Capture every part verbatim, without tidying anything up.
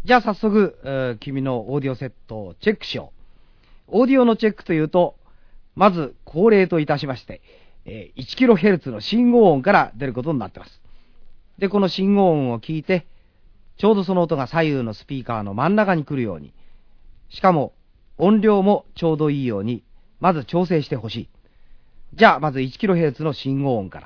じゃあ早速、えー、君のオーディオセットをチェックしよう。オーディオのチェックというと、まず恒例といたしまして、えー、いちキロヘルツ の信号音から出ることになっています。で、この信号音を聞いて、ちょうどその音が左右のスピーカーの真ん中に来るように、しかも音量もちょうどいいように、まず調整してほしい。じゃあまず いちキロヘルツ の信号音から。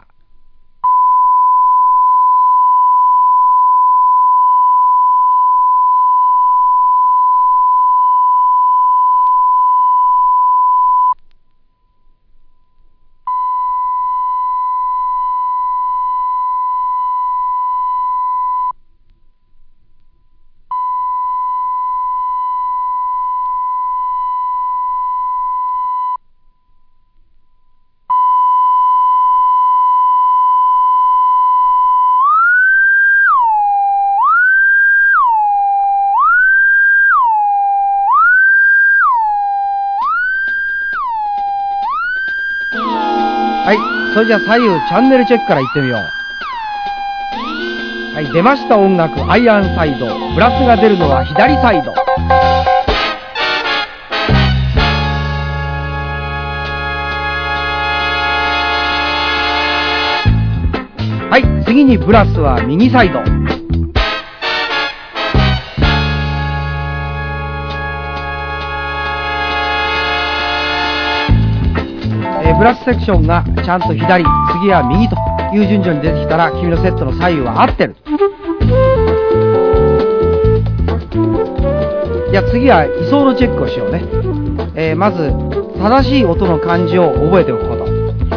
はい、それじゃあ左右チャンネルチェックからいってみよう。はい、出ました音楽アイアンサイド。ブラスが出るのは左サイド。はい、次にブラスは右サイド。ブラスセクションがちゃんと左、次は右という順序に出てきたら、君のセットの左右は合ってる。じゃあ次は位相のチェックをしようね。えー、まず正しい音の感じを覚えておくこと。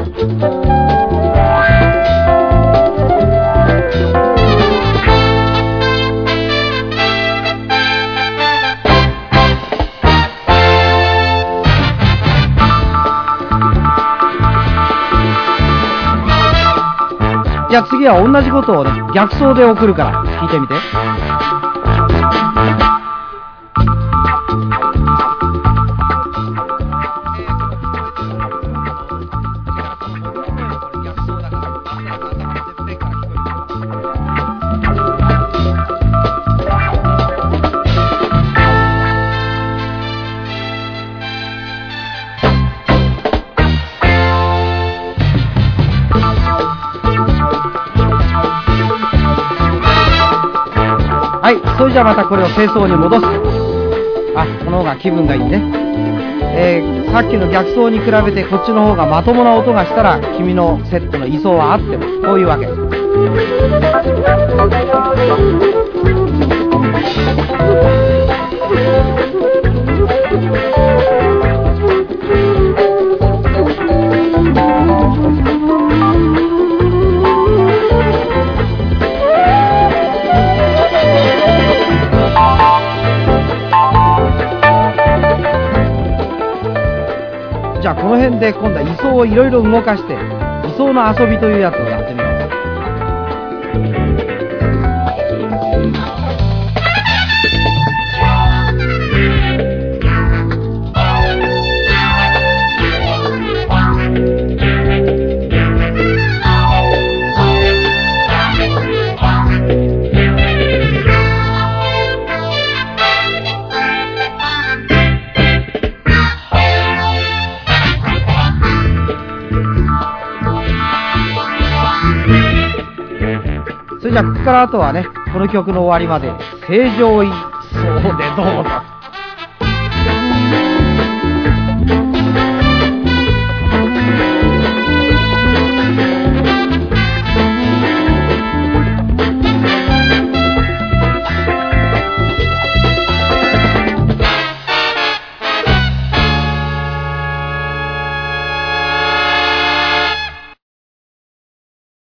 じゃあ次は同じことをね、逆走で送るから聞いてみて。はい、それじゃあまたこれを正装に戻す。あ、この方が気分がいいね。えー、さっきの逆走に比べてこっちの方がまともな音がしたら、君のセットの位相は合ってる。こういうわけです。じゃあこの辺で今度は位相をいろいろ動かして、位相の遊びというやつをやってみよう。それじゃあここからあとはね、この曲の終わりまで正常位相でどうぞ。